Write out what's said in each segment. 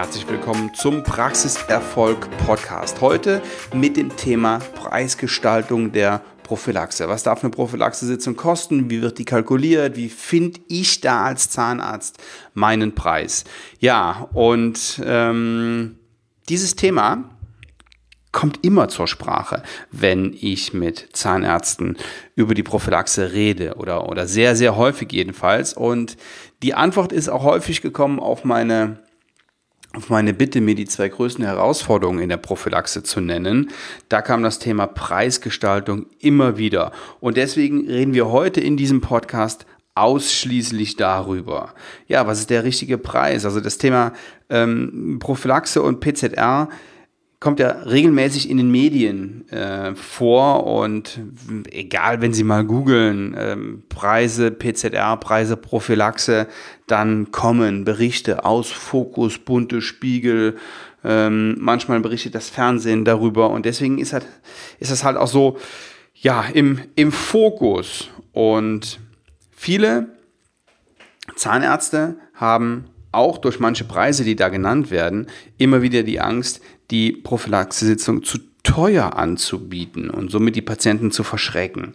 herzlich willkommen zum Praxiserfolg Podcast. Heute mit dem Thema Preisgestaltung der Prophylaxe. Was darf eine Prophylaxe-Sitzung kosten? Wie wird die kalkuliert? Wie finde ich da als Zahnarzt meinen Preis? Ja, und dieses Thema kommt immer zur Sprache, wenn ich mit Zahnärzten über die Prophylaxe rede oder sehr, sehr häufig jedenfalls. Und die Antwort ist auch häufig gekommen auf meine Bitte, mir die 2 größten Herausforderungen in der Prophylaxe zu nennen. Da kam das Thema Preisgestaltung immer wieder. Und deswegen reden wir heute in diesem Podcast ausschließlich darüber. Ja, was ist der richtige Preis? Also das Thema Prophylaxe und PZR kommt ja regelmäßig in den Medien vor und egal, wenn Sie mal googeln, Preise PZR, Preise Prophylaxe, dann kommen Berichte aus Fokus, Bunte, Spiegel, manchmal berichtet das Fernsehen darüber und deswegen ist das halt auch so, ja, im Fokus und viele Zahnärzte haben auch durch manche Preise, die da genannt werden, immer wieder die Angst, die Prophylaxe-Sitzung zu teuer anzubieten und somit die Patienten zu verschrecken.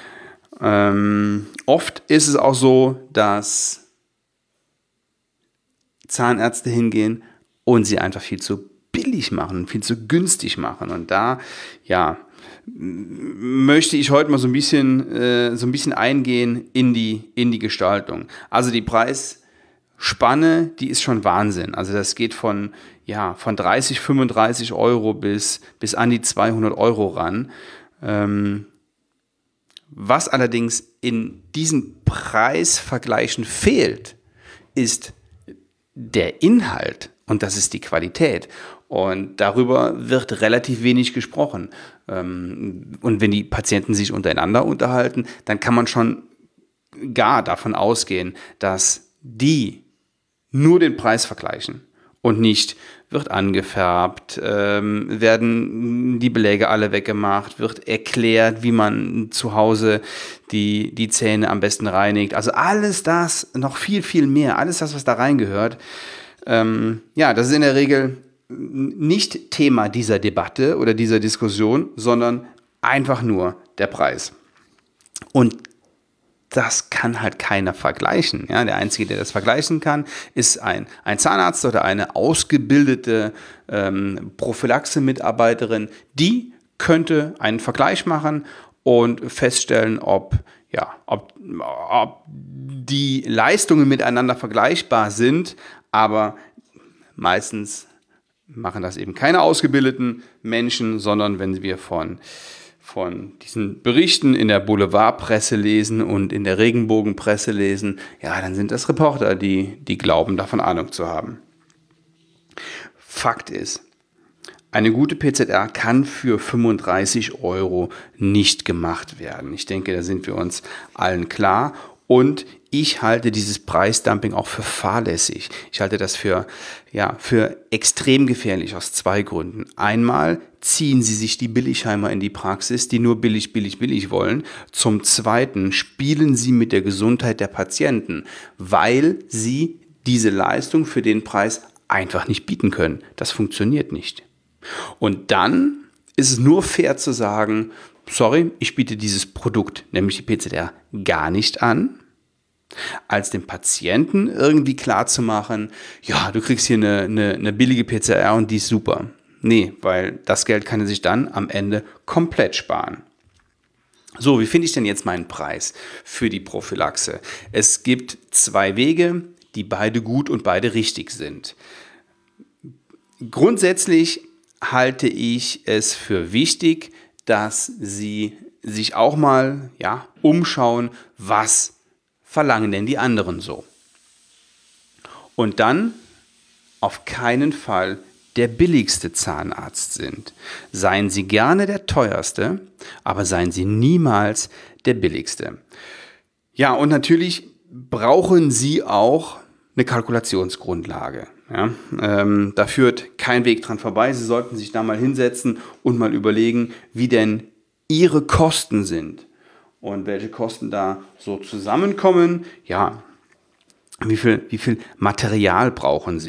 Oft ist es auch so, dass Zahnärzte hingehen und sie einfach viel zu billig machen, viel zu günstig machen. Und da, ja, möchte ich heute mal so ein bisschen eingehen in die Gestaltung. Also die Preisspanne, die ist schon Wahnsinn. Also das geht von 30, 35 Euro bis an die 200 Euro ran. Was allerdings in diesen Preisvergleichen fehlt, ist der Inhalt und das ist die Qualität. Und darüber wird relativ wenig gesprochen. Und wenn die Patienten sich untereinander unterhalten, dann kann man schon gar davon ausgehen, dass die nur den Preis vergleichen und nicht wird angefärbt, werden die Beläge alle weggemacht, wird erklärt, wie man zu Hause die Zähne am besten reinigt. Also alles das, noch viel, viel mehr, alles das, was da reingehört, das ist in der Regel nicht Thema dieser Debatte oder dieser Diskussion, sondern einfach nur der Preis. Und das kann halt keiner vergleichen. Ja, der Einzige, der das vergleichen kann, ist ein Zahnarzt oder eine ausgebildete Prophylaxe-Mitarbeiterin. Die könnte einen Vergleich machen und feststellen, ob die Leistungen miteinander vergleichbar sind. Aber meistens machen das eben keine ausgebildeten Menschen, sondern wenn wir von diesen Berichten in der Boulevardpresse lesen und in der Regenbogenpresse lesen, ja, dann sind das Reporter, die glauben, davon Ahnung zu haben. Fakt ist, eine gute PZR kann für 35 Euro nicht gemacht werden. Ich denke, da sind wir uns allen klar. Und ich halte dieses Preisdumping auch für fahrlässig. Ich halte das für extrem gefährlich aus 2 Gründen. Einmal ziehen sie sich die Billigheimer in die Praxis, die nur billig, billig, billig wollen. Zum Zweiten spielen sie mit der Gesundheit der Patienten, weil sie diese Leistung für den Preis einfach nicht bieten können. Das funktioniert nicht. Und dann ist es nur fair zu sagen, sorry, ich biete dieses Produkt, nämlich die PZR, gar nicht an, als dem Patienten irgendwie klar zu machen, ja, du kriegst hier eine billige PZR und die ist super. Nee, weil das Geld kann er sich dann am Ende komplett sparen. So, wie finde ich denn jetzt meinen Preis für die Prophylaxe? Es gibt 2 Wege, die beide gut und beide richtig sind. Grundsätzlich halte ich es für wichtig, dass Sie sich auch mal umschauen, was verlangen denn die anderen so? Und dann auf keinen Fall der billigste Zahnarzt sind. Seien Sie gerne der teuerste, aber seien Sie niemals der billigste. Ja, und natürlich brauchen Sie auch eine Kalkulationsgrundlage. Ja, da führt kein Weg dran vorbei. Sie sollten sich da mal hinsetzen und mal überlegen, wie denn Ihre Kosten sind. Und welche Kosten da so zusammenkommen, ja, wie viel Material brauchen Sie?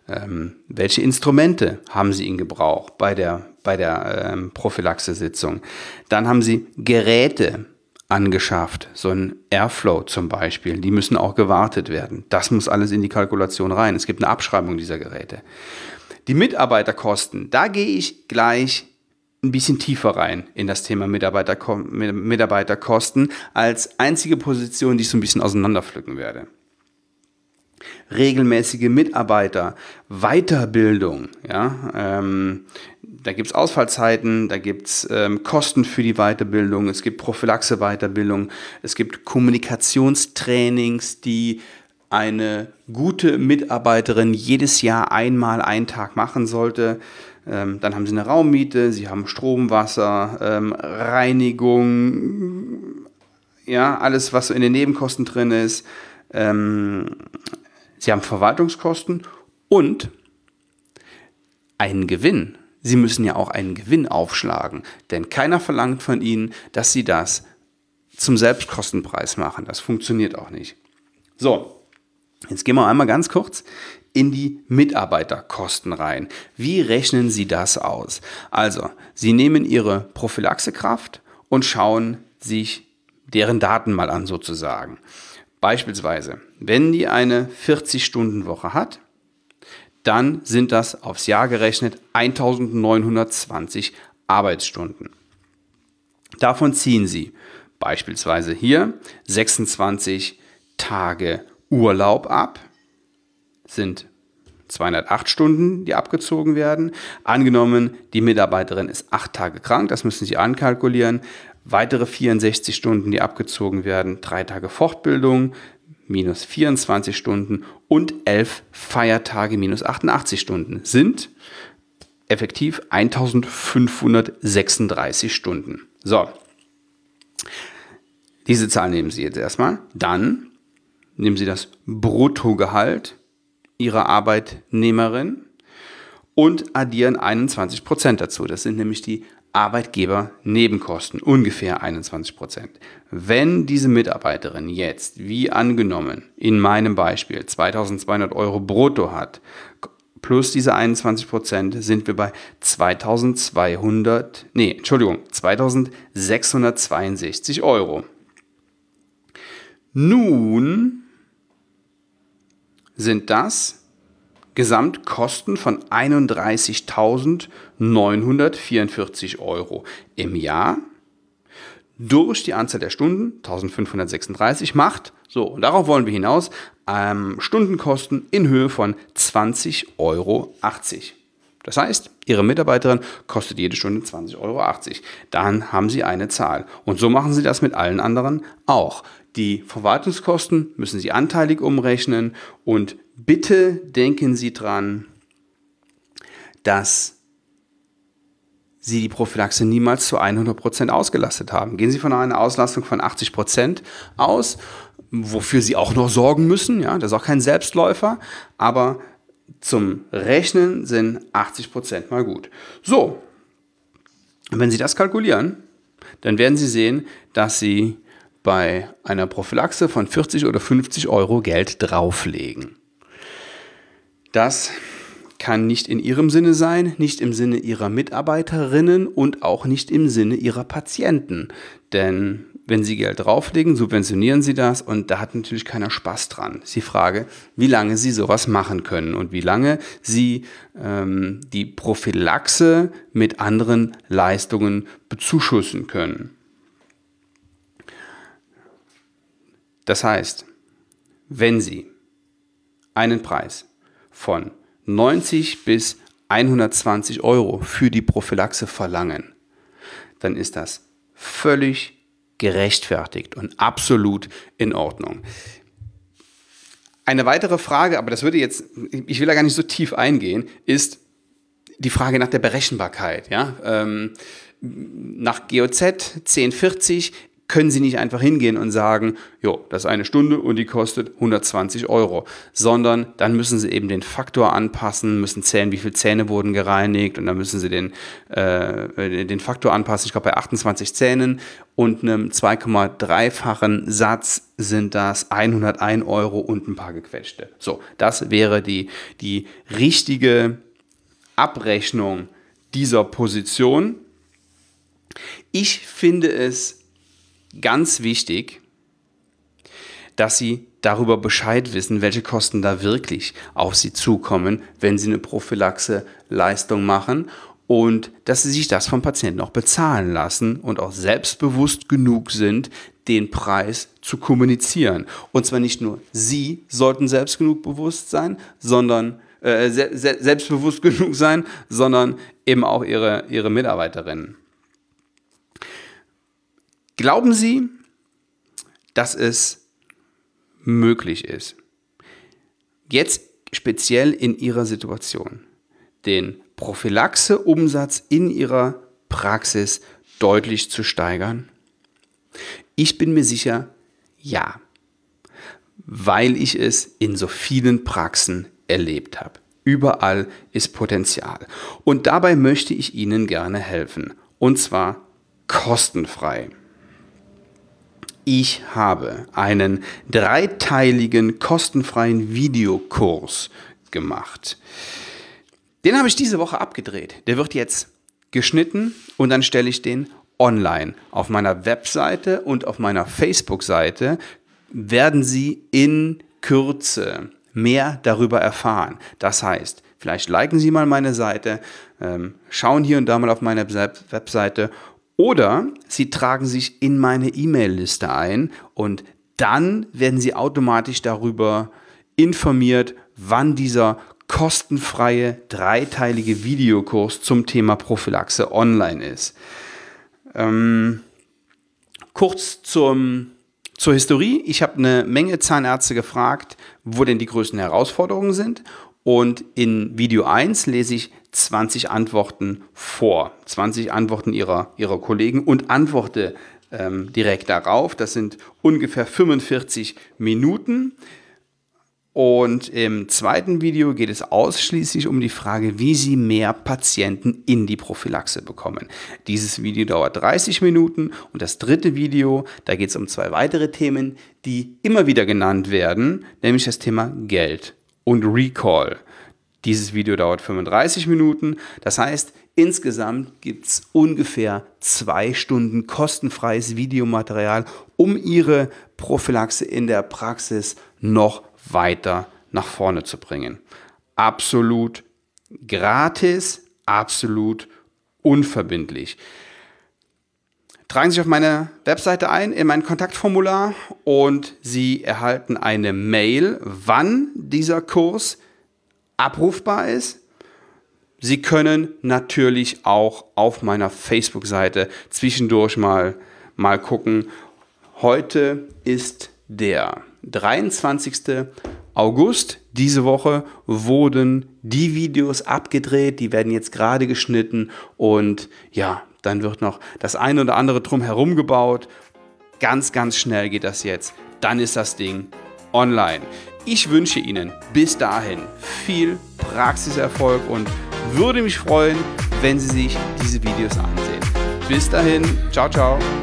Welche Instrumente haben Sie in Gebrauch bei der Prophylaxe-Sitzung? Dann haben Sie Geräte angeschafft, so ein Airflow zum Beispiel. Die müssen auch gewartet werden. Das muss alles in die Kalkulation rein. Es gibt eine Abschreibung dieser Geräte. Die Mitarbeiterkosten, da gehe ich gleich ein bisschen tiefer rein in das Thema Mitarbeiterkosten als einzige Position, die ich so ein bisschen auseinanderpflücken werde. Regelmäßige Mitarbeiter, Weiterbildung, ja, da gibt es Ausfallzeiten, da gibt es Kosten für die Weiterbildung, es gibt Prophylaxe-Weiterbildung, es gibt Kommunikationstrainings, die eine gute Mitarbeiterin jedes Jahr einmal einen Tag machen sollte. Dann haben Sie eine Raummiete, Sie haben Strom, Wasser, Reinigung, ja, alles, was so in den Nebenkosten drin ist. Sie haben Verwaltungskosten und einen Gewinn. Sie müssen ja auch einen Gewinn aufschlagen, denn keiner verlangt von Ihnen, dass Sie das zum Selbstkostenpreis machen. Das funktioniert auch nicht. So, jetzt gehen wir einmal ganz kurz in die Mitarbeiterkosten rein. Wie rechnen Sie das aus? Also, Sie nehmen Ihre Prophylaxekraft und schauen sich deren Daten mal an sozusagen. Beispielsweise, wenn die eine 40-Stunden-Woche hat, dann sind das aufs Jahr gerechnet 1920 Arbeitsstunden. Davon ziehen Sie beispielsweise hier 26 Tage Urlaub ab, sind 208 Stunden, die abgezogen werden. Angenommen, die Mitarbeiterin ist 8 Tage krank, das müssen Sie ankalkulieren. Weitere 64 Stunden, die abgezogen werden, 3 Tage Fortbildung, minus 24 Stunden und 11 Feiertage, minus 88 Stunden, sind effektiv 1536 Stunden. So, diese Zahl nehmen Sie jetzt erstmal. Dann nehmen Sie das Bruttogehalt Ihrer Arbeitnehmerin und addieren 21% dazu. Das sind nämlich die Arbeitgebernebenkosten, ungefähr 21%. Wenn diese Mitarbeiterin jetzt, wie angenommen, in meinem Beispiel 2.200 Euro brutto hat, plus diese 21%, sind wir bei 2.662 Euro. Nun sind das Gesamtkosten von 31.944 Euro im Jahr durch die Anzahl der Stunden, 1536 macht, so, und darauf wollen wir hinaus, Stundenkosten in Höhe von 20,80 Euro. Das heißt, Ihre Mitarbeiterin kostet jede Stunde 20,80 Euro. Dann haben Sie eine Zahl. Und so machen Sie das mit allen anderen auch. Die Verwaltungskosten müssen Sie anteilig umrechnen und bitte denken Sie dran, dass Sie die Prophylaxe niemals zu 100% ausgelastet haben. Gehen Sie von einer Auslastung von 80% aus, wofür Sie auch noch sorgen müssen. Ja, das ist auch kein Selbstläufer, aber zum Rechnen sind 80% mal gut. So, wenn Sie das kalkulieren, dann werden Sie sehen, dass Sie bei einer Prophylaxe von 40 oder 50 Euro Geld drauflegen. Das kann nicht in Ihrem Sinne sein, nicht im Sinne Ihrer Mitarbeiterinnen und auch nicht im Sinne Ihrer Patienten. Denn wenn Sie Geld drauflegen, subventionieren Sie das und da hat natürlich keiner Spaß dran. Ist die Frage, wie lange Sie sowas machen können und wie lange Sie die Prophylaxe mit anderen Leistungen bezuschussen können. Das heißt, wenn Sie einen Preis von 90 bis 120 Euro für die Prophylaxe verlangen, dann ist das völlig gerechtfertigt und absolut in Ordnung. Eine weitere Frage, aber das würde jetzt, ich will da gar nicht so tief eingehen, ist die Frage nach der Berechenbarkeit. Ja? Nach GOZ 1040 können Sie nicht einfach hingehen und sagen, jo, das ist eine Stunde und die kostet 120 €, sondern dann müssen Sie eben den Faktor anpassen, müssen zählen, wie viele Zähne wurden gereinigt und dann müssen Sie den Faktor anpassen. Ich glaube, bei 28 Zähnen und einem 2,3-fachen Satz sind das 101 € und ein paar gequetschte. So, das wäre die richtige Abrechnung dieser Position. Ich finde es ganz wichtig, dass Sie darüber Bescheid wissen, welche Kosten da wirklich auf Sie zukommen, wenn Sie eine Prophylaxe-Leistung machen und dass Sie sich das vom Patienten auch bezahlen lassen und auch selbstbewusst genug sind, den Preis zu kommunizieren. Und zwar nicht nur Sie sollten selbstbewusst sein, sondern eben auch Ihre Mitarbeiterinnen. Glauben Sie, dass es möglich ist, jetzt speziell in Ihrer Situation, den Prophylaxe-Umsatz in Ihrer Praxis deutlich zu steigern? Ich bin mir sicher, ja, weil ich es in so vielen Praxen erlebt habe. Überall ist Potenzial. Und dabei möchte ich Ihnen gerne helfen. Und zwar kostenfrei. Ich habe einen 3-teiligen kostenfreien Videokurs gemacht. Den habe ich diese Woche abgedreht. Der wird jetzt geschnitten und dann stelle ich den online. Auf meiner Webseite und auf meiner Facebook-Seite werden Sie in Kürze mehr darüber erfahren. Das heißt, vielleicht liken Sie mal meine Seite, schauen hier und da mal auf meine Webseite oder Sie tragen sich in meine E-Mail-Liste ein und dann werden Sie automatisch darüber informiert, wann dieser kostenfreie 3-teilige Videokurs zum Thema Prophylaxe online ist. Kurz zur Historie. Ich habe eine Menge Zahnärzte gefragt, wo denn die größten Herausforderungen sind. Und in Video 1 lese ich 20 Antworten vor. 20 Antworten ihrer Kollegen und antworte direkt darauf. Das sind ungefähr 45 Minuten. Und im zweiten Video geht es ausschließlich um die Frage, wie Sie mehr Patienten in die Prophylaxe bekommen. Dieses Video dauert 30 Minuten und das dritte Video, da geht es um 2 weitere Themen, die immer wieder genannt werden, nämlich das Thema Geld und Recall. Dieses Video dauert 35 Minuten, das heißt, insgesamt gibt es ungefähr 2 Stunden kostenfreies Videomaterial, um Ihre Prophylaxe in der Praxis noch weiter nach vorne zu bringen. Absolut gratis, absolut unverbindlich. Tragen Sie sich auf meine Webseite ein, in mein Kontaktformular und Sie erhalten eine Mail, wann dieser Kurs abrufbar ist. Sie können natürlich auch auf meiner Facebook-Seite zwischendurch mal gucken. Heute ist der 23. August. Diese Woche wurden die Videos abgedreht, die werden jetzt gerade geschnitten und ja, dann wird noch das eine oder andere drumherum gebaut. Ganz, ganz schnell geht das jetzt. Dann ist das Ding online. Ich wünsche Ihnen bis dahin viel Praxiserfolg und würde mich freuen, wenn Sie sich diese Videos ansehen. Bis dahin, ciao, ciao.